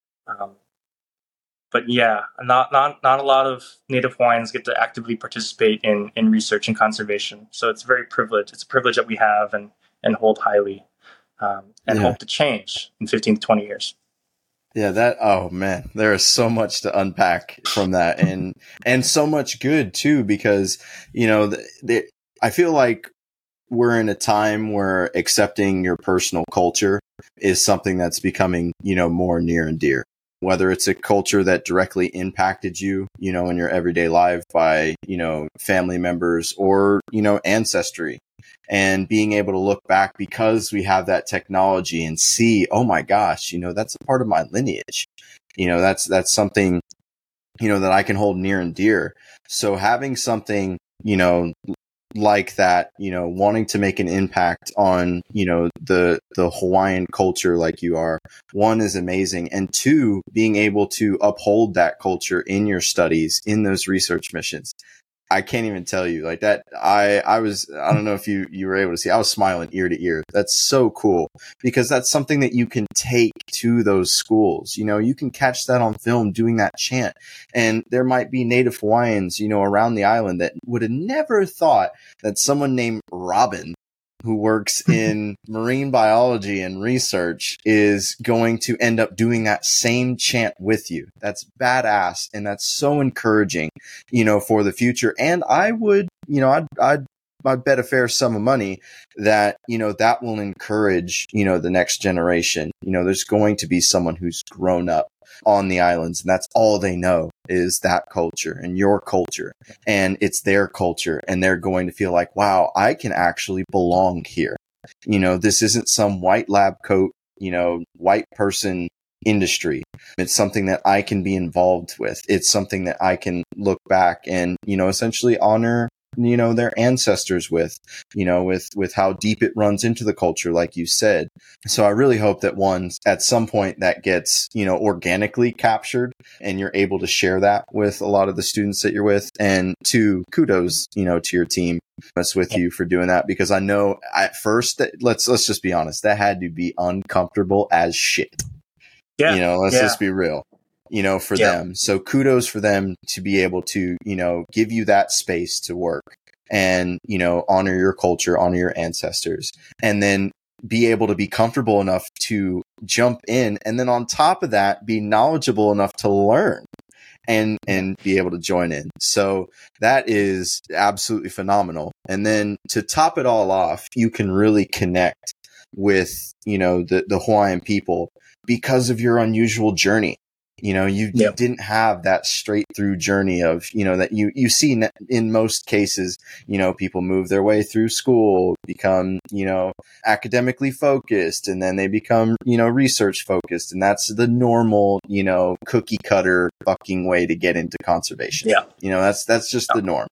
But yeah, not a lot of Native Hawaiians get to actively participate in research and conservation. So it's very privileged. It's a privilege that we have and hold highly, and hope to change in 15 to 20 years. Yeah, oh man, there is so much to unpack from that, and so much good too, because, I feel like we're in a time where accepting your personal culture is something that's becoming, more near and dear. Whether it's a culture that directly impacted you, in your everyday life by, family members or, ancestry, and being able to look back because we have that technology and see, oh my gosh, that's a part of my lineage. That's something, that I can hold near and dear. So having something, like that, wanting to make an impact on, the Hawaiian culture like you are, one, is amazing. And two, being able to uphold that culture in your studies, in those research missions. I can't even tell you like that. I don't know if you were able to see, I was smiling ear to ear. That's so cool, because that's something that you can take to those schools. You can catch that on film doing that chant. And there might be Native Hawaiians, around the island that would have never thought that someone named Robin, who works in marine biology and research, is going to end up doing that same chant with you. That's badass. And that's so encouraging, for the future. And I would, I'd bet a fair sum of money that, that will encourage, the next generation. There's going to be someone who's grown up on the islands, and that's all they know is that culture and your culture, and it's their culture, and they're going to feel like, wow, I can actually belong here. This isn't some white lab coat, white person industry. It's something that I can be involved with. It's something that I can look back and, essentially honor, their ancestors with how deep it runs into the culture, like you said. So I really hope that at some point that gets, organically captured and you're able to share that with a lot of the students that you're with. And two, kudos, to your team that's with you for doing that, because I know at first that let's just be honest, that had to be uncomfortable as shit. Yeah. Let's just be real, for them. So kudos for them to be able to, give you that space to work and, honor your culture, honor your ancestors, and then be able to be comfortable enough to jump in. And then on top of that, be knowledgeable enough to learn and be able to join in. So that is absolutely phenomenal. And then to top it all off, you can really connect with, the Hawaiian people because of your unusual journey. You didn't have that straight through journey of, that you see in most cases, people move their way through school, become, academically focused, and then they become, research focused. And that's the normal, cookie cutter fucking way to get into conservation. Yeah. That's just the norm.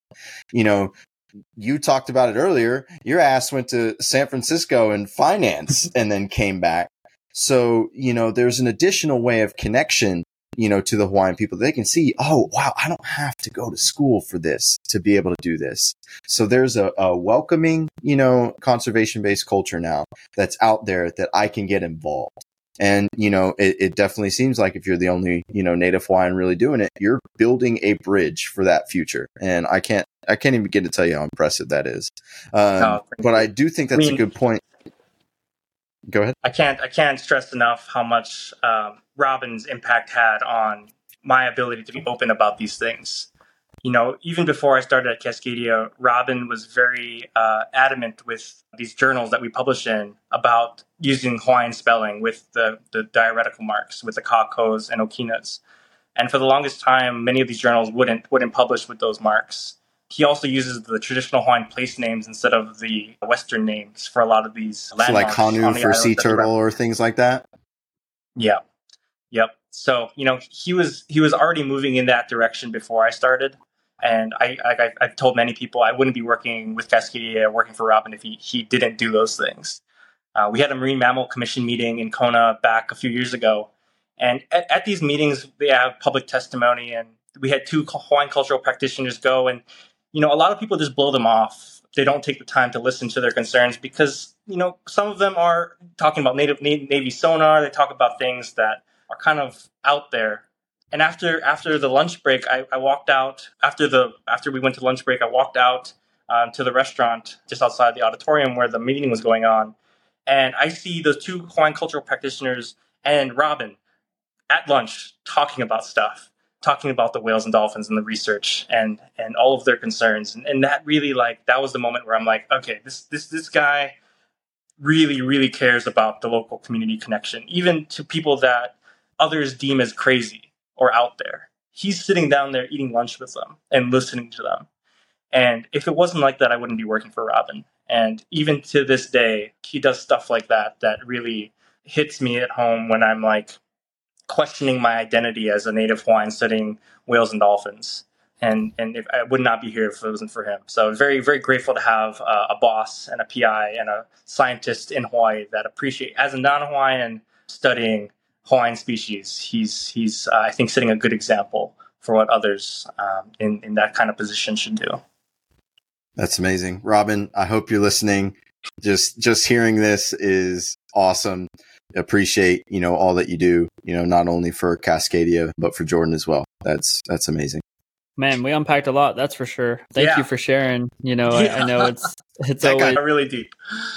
You talked about it earlier. Your ass went to San Francisco in finance and then came back. So, there's an additional way of connection, to the Hawaiian people. They can see, oh, wow, I don't have to go to school for this to be able to do this. So there's a welcoming, conservation-based culture now that's out there that I can get involved. And, it definitely seems like if you're the only, native Hawaiian really doing it, you're building a bridge for that future. And I can't even begin to tell you how impressive that is. But I do think that's a good point. Go ahead. I can't stress enough how much Robin's impact had on my ability to be open about these things. Even before I started at Cascadia, Robin was very adamant with these journals that we publish in about using Hawaiian spelling with the diaretical marks, with the kakos and okinas. And for the longest time, many of these journals wouldn't publish with those marks. He also uses the traditional Hawaiian place names instead of the Western names for a lot of these landmarks. So like Hanu for sea turtle or things like that? Yeah. Yep. So, he was already moving in that direction before I started. And I've told many people I wouldn't be working with Cascadia, working for Robin if he didn't do those things. We had a Marine Mammal Commission meeting in Kona back a few years ago. And at these meetings, they have public testimony. And we had 2 Hawaiian cultural practitioners go, and a lot of people just blow them off. They don't take the time to listen to their concerns because, some of them are talking about Navy sonar. They talk about things that are kind of out there. And after the lunch break, I walked out. After we went to lunch break, I walked out to the restaurant just outside the auditorium where the meeting was going on. And I see those 2 Hawaiian cultural practitioners and Robin at lunch talking about stuff. Talking about the whales and dolphins and the research and all of their concerns. And that really, that was the moment where I'm like, okay, this guy really, really cares about the local community connection, even to people that others deem as crazy or out there. He's sitting down there eating lunch with them and listening to them. And if it wasn't like that, I wouldn't be working for Robin. And even to this day, he does stuff like that really hits me at home when I'm questioning my identity as a native Hawaiian studying whales and dolphins. And if I would not be here if it wasn't for him. So very, very grateful to have a boss and a PI and a scientist in Hawaii that appreciate, as a non-Hawaiian studying Hawaiian species, he's I think setting a good example for what others in that kind of position should do. That's amazing. Robin, I hope you're listening. Just hearing this is awesome. Appreciate, all that you do, not only for Cascadia, but for Jordan as well. That's amazing. Man, we unpacked a lot. That's for sure. Thank you for sharing. I know it's that always got really deep.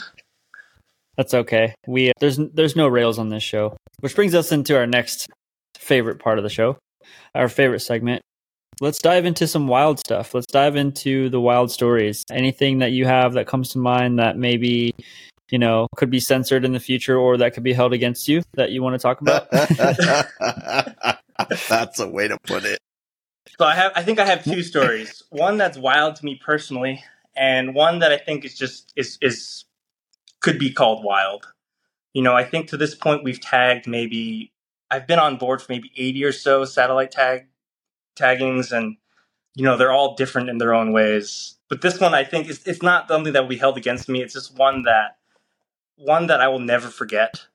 That's okay. There's no rails on this show, which brings us into our next favorite part of the show, our favorite segment. Let's dive into some wild stuff. Let's dive into the wild stories. Anything that you have that comes to mind that maybe, could be censored in the future or that could be held against you that you want to talk about? That's a way to put it. So I think I have two stories. One that's wild to me personally, and one that I think is could be called wild. I think to this point we've tagged I've been on board for maybe 80 or so satellite taggings, and they're all different in their own ways. But this one, I think, it's not something that will be held against me. It's just one that I will never forget.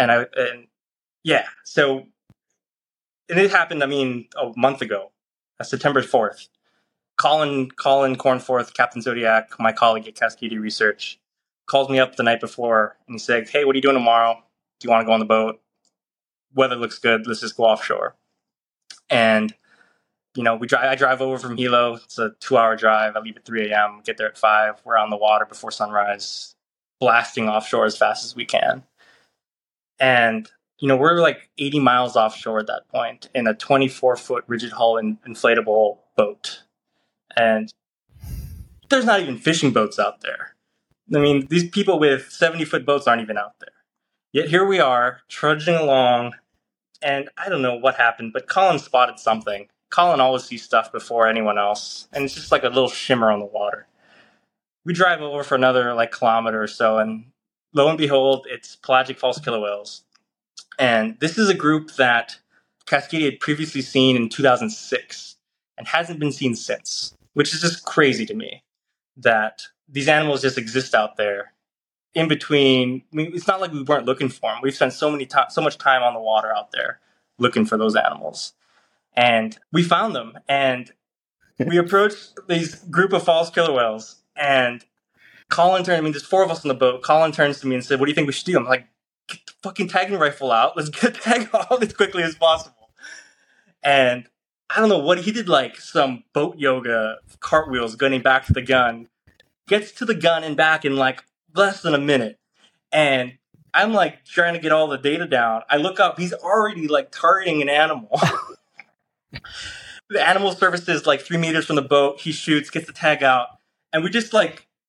So it happened. A month ago, September 4th. Colin Cornforth, Captain Zodiac, my colleague at Cascadia Research, calls me up the night before and he said, "Hey, what are you doing tomorrow? Do you want to go on the boat? Weather looks good. Let's just go offshore." And I drive over from Hilo. It's a 2-hour drive. I leave at 3 a.m., get there at 5. We're on the water before sunrise, blasting offshore as fast as we can. And, we're like 80 miles offshore at that point in a 24-foot rigid hull inflatable boat. And there's not even fishing boats out there. These people with 70-foot boats aren't even out there. Yet here we are, trudging along, and I don't know what happened, but Colin spotted something. Colin always sees stuff before anyone else, and it's just like a little shimmer on the water. We drive over for another kilometer or so, and lo and behold, it's pelagic false killer whales. And this is a group that Cascadia had previously seen in 2006 and hasn't been seen since, which is just crazy to me that these animals just exist out there in between. It's not like we weren't looking for them. We've spent so much time on the water out there looking for those animals. And we found them, and we approached these group of false killer whales, and Colin turned, there's 4 of us on the boat. Colin turns to me and said, "What do you think we should do?" I'm like, "Get the fucking tagging rifle out. Let's get a tag off as quickly as possible." And I don't know what he did, some boat yoga cartwheels gunning back to the gun, gets to the gun and back in less than a minute. And I'm trying to get all the data down. I look up, he's already targeting an animal. The animal surfaces 3 meters from the boat. He shoots, gets the tag out, and we just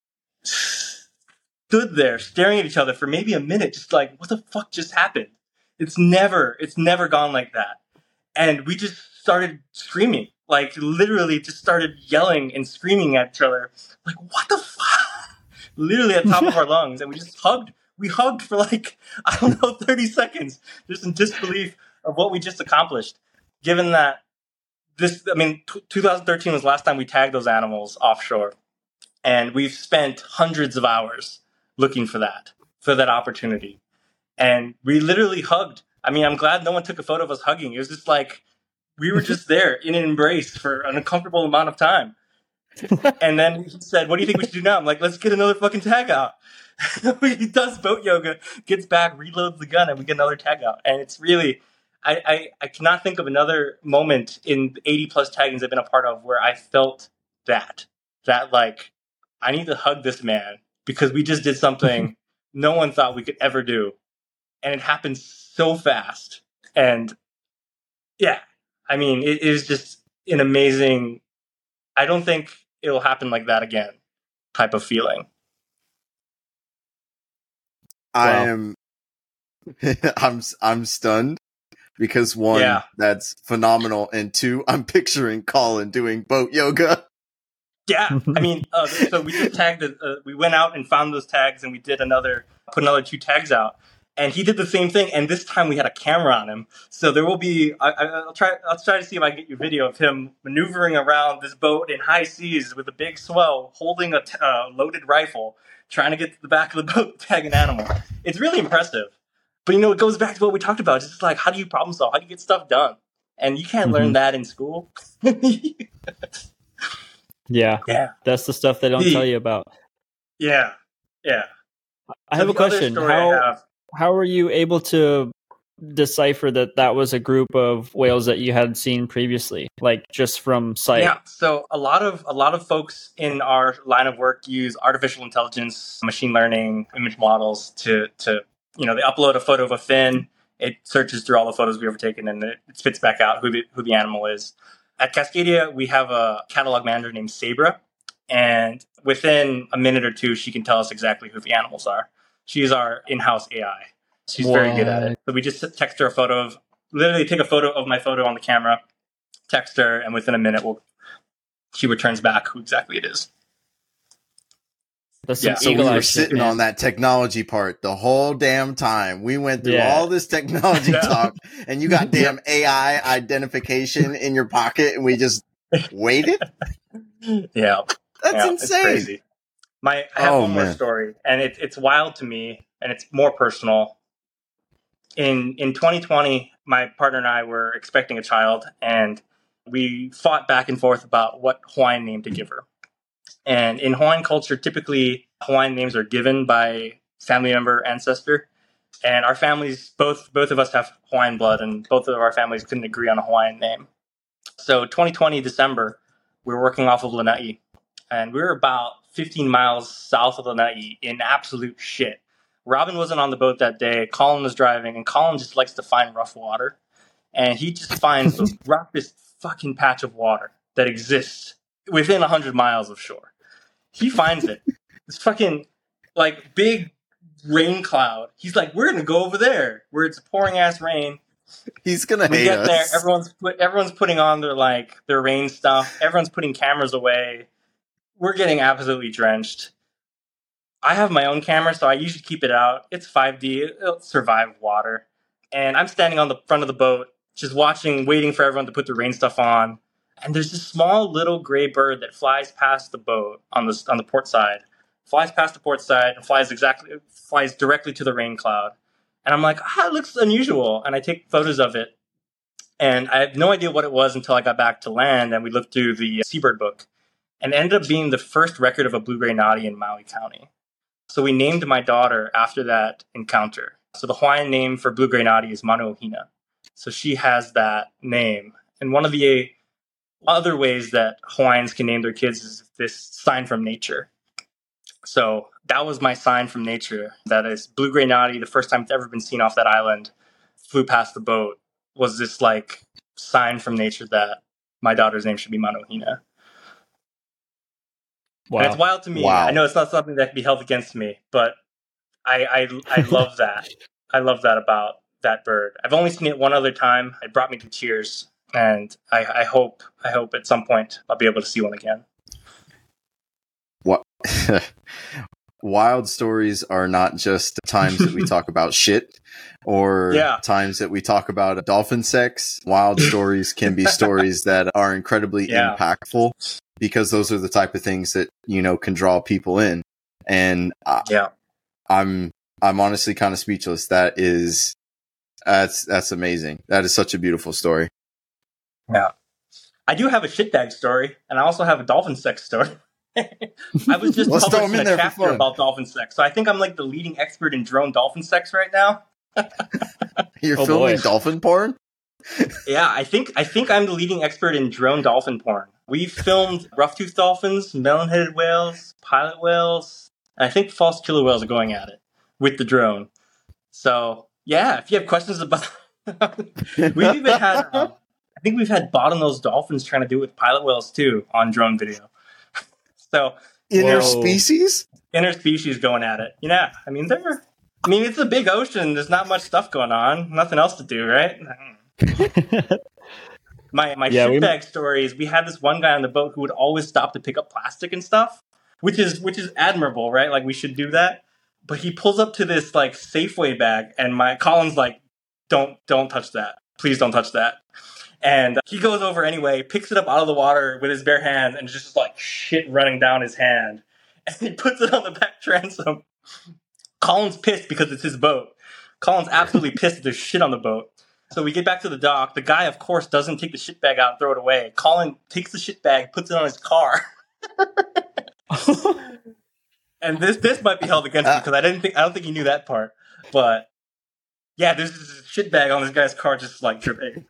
stood there staring at each other for maybe a minute, just what the fuck just happened? It's never gone like that. And we just started screaming, literally just started yelling and screaming at each other, what the fuck? Literally at the top of our lungs, and we just hugged. We hugged for 30 seconds, just in disbelief of what we just accomplished. Given that 2013 was the last time we tagged those animals offshore. And we've spent hundreds of hours looking for that opportunity. And we literally hugged. I'm glad no one took a photo of us hugging. It was just we were just there in an embrace for an uncomfortable amount of time. And then he said, "What do you think we should do now?" I'm like, "Let's get another fucking tag out." He does boat yoga, gets back, reloads the gun, and we get another tag out. And it's really... I cannot think of another moment in the 80 plus taggings I've been a part of where I felt that I need to hug this man because we just did something no one thought we could ever do. And it happened so fast. And yeah, it is just an amazing, I don't think it'll happen like that again type of feeling. Wow. I'm stunned. Because 1, that's phenomenal, and 2, I'm picturing Colin doing boat yoga. Yeah, so we just tagged. We went out and found those tags, and we put another 2 tags out. And he did the same thing, and this time we had a camera on him. So there will be. I'll try to see if I can get you a video of him maneuvering around this boat in high seas with a big swell, holding a loaded rifle, trying to get to the back of the boat, tag an animal. It's really impressive. But, it goes back to what we talked about. It's just how do you problem solve? How do you get stuff done? And you can't learn that in school. Yeah. That's the stuff they don't tell you about. Yeah. I have a question. How were you able to decipher that was a group of whales that you had seen previously, just from sight? Yeah. So a lot of folks in our line of work use artificial intelligence, machine learning, image models to they upload a photo of a fin. It searches through all the photos we've ever taken, and it spits back out who the animal is. At Cascadia, we have a catalog manager named Sabra, and within a minute or two, she can tell us exactly who the animals are. She's our in-house AI. She's very good at it. So we just text her a photo of, literally take a photo of my photo on the camera, text her, and within a minute, she returns back who exactly it is. So we were sitting on that technology part the whole damn time. We went through all this technology talk, and you got damn AI identification in your pocket, and we just waited? Yeah. That's insane. It's crazy. I have one more story, and it's wild to me, and it's more personal. In 2020, my partner and I were expecting a child, and we fought back and forth about what Hawaiian name to give her. And in Hawaiian culture, typically Hawaiian names are given by family member, ancestor. And our families, both of us have Hawaiian blood, and both of our families couldn't agree on a Hawaiian name. So 2020 December, we were working off of Lanai, and we were about 15 miles south of Lanai in absolute shit. Robin wasn't on the boat that day. Colin was driving, and Colin just likes to find rough water. And he just finds the roughest fucking patch of water that exists within 100 miles of shore. He finds it. This fucking, like, big rain cloud. He's like, we're going to go over there where it's pouring ass rain. He's going to hate us. We get there. Everyone's putting on their rain stuff. Everyone's putting cameras away. We're getting absolutely drenched. I have my own camera, so I usually keep it out. It's 5D. It'll survive water. And I'm standing on the front of the boat, just watching, waiting for everyone to put the rain stuff on. And there's this small little gray bird that flies past the boat on the port side, flies past the port side and flies directly to the rain cloud. And I'm like, it looks unusual. And I take photos of it. And I had no idea what it was until I got back to land and we looked through the Seabird book. And it ended up being the first record of a blue-gray noddy in Maui County. So we named my daughter after that encounter. So the Hawaiian name for blue-gray noddy is Manuohina. So she has that name. And one of the other ways that Hawaiians can name their kids is this sign from nature. So that was my sign from nature. That is blue-gray noddy, the first time it's ever been seen off that island, flew past the boat, was this like sign from nature that my daughter's name should be Manuohina. Wow. And it's wild to me. Wow. I know it's not something that can be held against me, but I love that. I love that about that bird. I've only seen it one other time. It brought me to tears. And I hope at some point I'll be able to see one again. What? Wild stories are not just times that we talk about shit or times that we talk about dolphin sex. Wild stories can be stories that are incredibly impactful because those are the type of things that, can draw people in. And I'm honestly kind of speechless. That's amazing. That is such a beautiful story. Yeah. I do have a shitbag story, and I also have a dolphin sex story. I was just publishing a chapter about dolphin sex, so I think I'm like the leading expert in drone dolphin sex right now. You're filming dolphin porn? Yeah, I think I'm the leading expert in drone dolphin porn. We've filmed rough-toothed dolphins, melon-headed whales, pilot whales, and I think false killer whales are going at it with the drone. So, yeah, if you have questions about... We've even had... I think we've had bottlenose dolphins trying to do it with pilot whales too on drone video. So interspecies going at it. Yeah, it's a big ocean. There's not much stuff going on. Nothing else to do, right? My shitbag story is we had this one guy on the boat who would always stop to pick up plastic and stuff, which is admirable, right? Like we should do that. But he pulls up to this like Safeway bag, and Colin's like, "Don't touch that. Please don't touch that." And he goes over anyway, picks it up out of the water with his bare hand, and just like shit running down his hand. And he puts it on the back transom. Colin's pissed because it's his boat. Colin's absolutely pissed that there's shit on the boat. So we get back to the dock. The guy, of course, doesn't take the shit bag out and throw it away. Colin takes the shit bag, puts it on his car. And this might be held against me because I don't think he knew that part. But yeah, there's this shit bag on this guy's car just like dripping.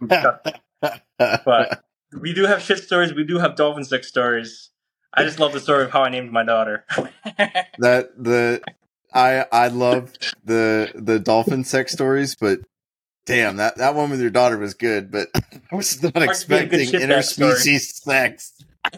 But we do have shit stories. We do have dolphin sex stories. I just love the story of how I named my daughter. I love the dolphin sex stories, but Damn, that one with your daughter was good, but I was not expecting interspecies sex.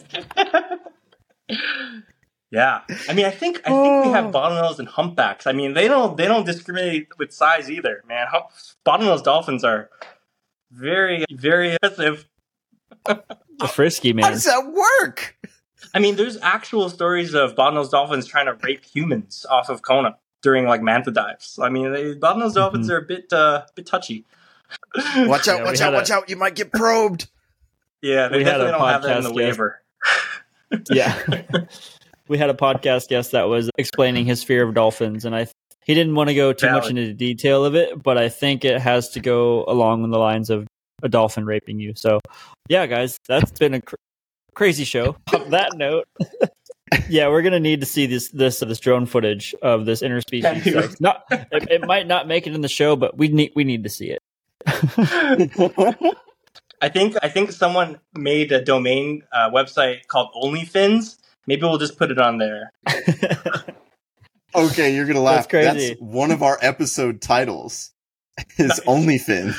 Yeah, I mean, I think we have bottlenose and humpbacks. I mean, they don't discriminate with size either, man. Bottlenose dolphins are very, very aggressive. Frisky, man. How does that work? I mean, there's actual stories of bottlenose dolphins trying to rape humans off of Kona during like manta dives. I mean, bottlenose dolphins are a bit touchy. Watch out! You might get probed. Yeah, they definitely don't have that in the waiver. Yeah. We had a podcast guest that was explaining his fear of dolphins, and he didn't want to go too much into detail of it, but I think it has to go along the lines of a dolphin raping you. So, yeah, guys, that's been a crazy show. On that note, yeah, we're gonna need to see this drone footage of this interspecies sex. It might not make it in the show, but we need to see it. I think someone made a domain website called OnlyFins. Maybe we'll just put it on there. Okay, you're gonna laugh. That's crazy. That's one of our episode titles. Is OnlyFins.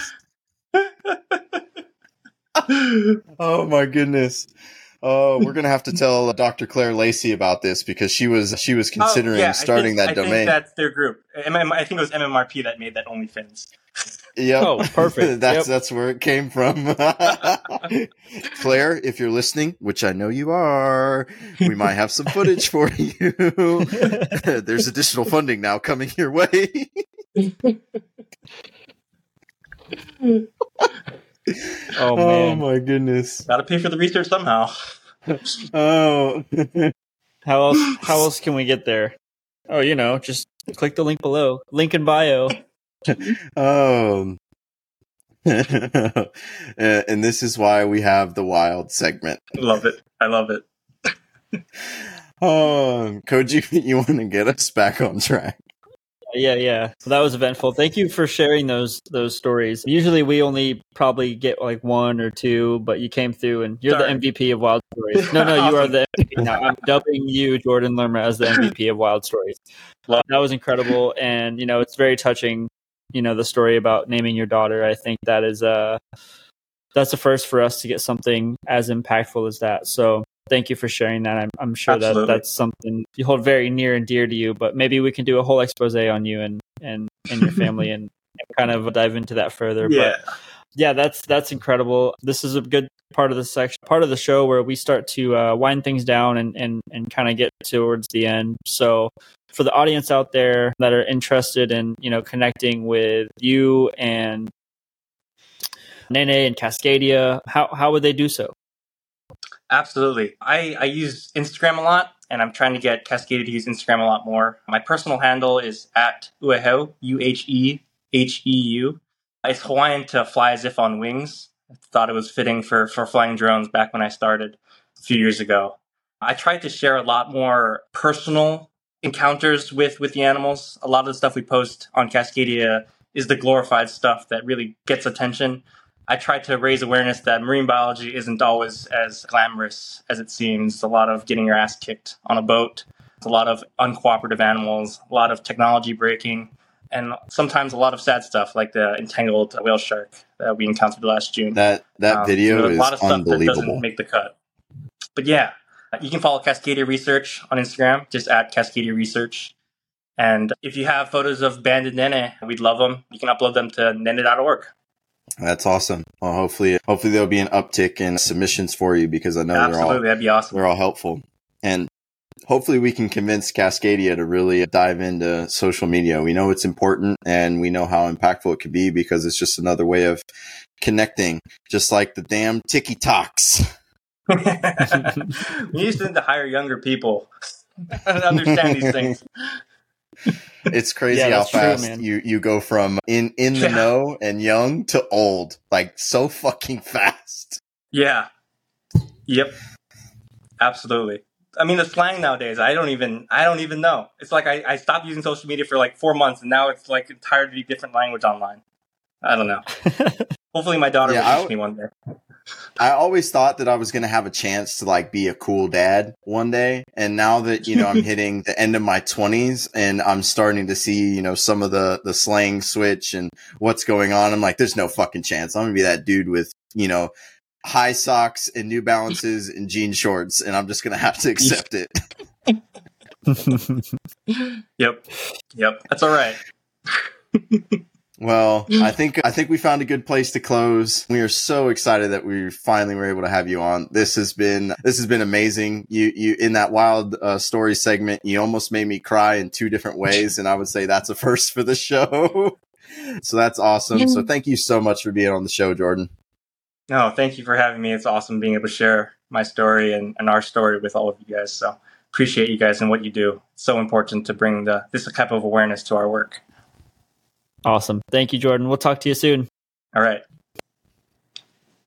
Oh my goodness. Oh, we're gonna have to tell Dr. Claire Lacey about this because she was considering starting that domain. I think that's their group. I think it was MMRP that made that OnlyFins. Yep. Oh, perfect. That's where it came from. Claire, if you're listening, which I know you are, we might have some footage for you. There's additional funding now coming your way. Oh man! Oh my goodness! Got to pay for the research somehow. Oh, how else can we get there? Oh, just click the link below. Link in bio. And this is why we have the wild segment. Love it. I love it. Koji, you want to get us back on track? Yeah. That was eventful. Thank you for sharing those stories. Usually we only probably get like one or two, but you came through and you're the MVP of Wild Stories. No, awesome. You are the MVP now. I'm dubbing you, Jordan Lerma, as the MVP of Wild Stories. That was incredible. And, it's very touching, the story about naming your daughter. I think that is that's a first for us to get something as impactful as that. So thank you for sharing that. I'm sure that that's something you hold very near and dear to you, but maybe we can do a whole expose on you and your family and kind of dive into that further. Yeah. But yeah, that's incredible. This is a good part of the show where we start to wind things down and kind of get towards the end. So for the audience out there that are interested in, connecting with you and Nene and Cascadia, how would they do so? Absolutely. I use Instagram a lot, and I'm trying to get Cascadia to use Instagram a lot more. My personal handle is at Uheheu, UHEHEU. It's Hawaiian to fly as if on wings. I thought it was fitting for flying drones back when I started a few years ago. I tried to share a lot more personal encounters with the animals. A lot of the stuff we post on Cascadia is the glorified stuff that really gets attention. I try to raise awareness that marine biology isn't always as glamorous as it seems. A lot of getting your ass kicked on a boat, a lot of uncooperative animals, a lot of technology breaking, and sometimes a lot of sad stuff like the entangled whale shark that we encountered last June. That video is a lot of stuff unbelievable. that doesn't make the cut. But yeah, you can follow Cascadia Research on Instagram, just at Cascadia Research. And if you have photos of banded nene, we'd love them. You can upload them to nene.org. That's awesome. Well, hopefully there'll be an uptick in submissions for you because I know that'd be awesome. They're all helpful. And hopefully we can convince Cascadia to really dive into social media. We know it's important and we know how impactful it can be because it's just another way of connecting, just like the damn TikToks. We used to hire younger people to understand these things. It's crazy how fast you go from in the know and young to old, like so fucking fast. Yeah. Yep. Absolutely. I mean, the slang nowadays, I don't even know. It's like I stopped using social media for like 4 months, and now it's like entirely different language online. I don't know. Hopefully my daughter will teach me one day. I always thought that I was going to have a chance to like be a cool dad one day. And now that, I'm hitting the end of my 20s and I'm starting to see, some of the slang switch and what's going on, I'm like, there's no fucking chance. I'm going to be that dude with, high socks and New Balances and jean shorts. And I'm just going to have to accept it. Yep. That's all right. Well, I think we found a good place to close. We are so excited that we finally were able to have you on. This has been amazing. You in that wild story segment, you almost made me cry in 2 different ways, and I would say that's a first for the show. So that's awesome. So thank you so much for being on the show, Jordan. No, thank you for having me. It's awesome being able to share my story and our story with all of you guys. So appreciate you guys and what you do. It's so important to bring this type of awareness to our work. Awesome. Thank you, Jordan. We'll talk to you soon. All right.